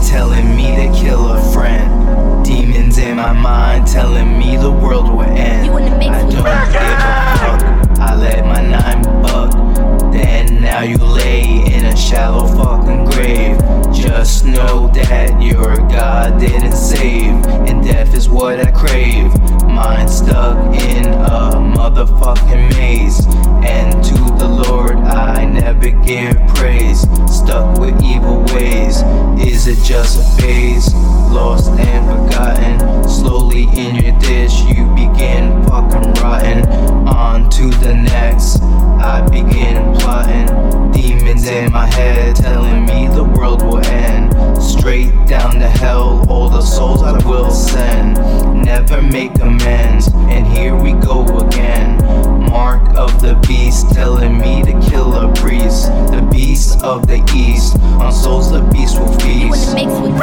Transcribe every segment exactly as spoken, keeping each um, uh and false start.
telling me to kill a friend. Demons in my mind telling me the world will end. You in the mix I with don't give a fuck, I let my nine buck. Then now you lay in a shallow fucking grave. Just know that your God didn't save, and death is what I crave. Mind stuck in a motherfucking maze, and to the Lord I never give praise. Stuck with evil ways, is it just a phase? Lost and forgotten, slowly in your dish you begin fucking rotten. On to the next, I begin plotting. Demons in my head telling me the world will end. Straight down to hell, all the souls I will send. Never make amends, and here we go again. Mark of the beast telling me to kill a priest. The beast of the east, on souls the beast will feast. You in the mix with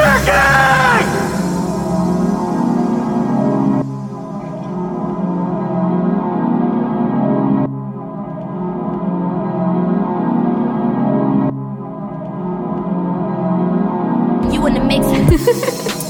You in the mix.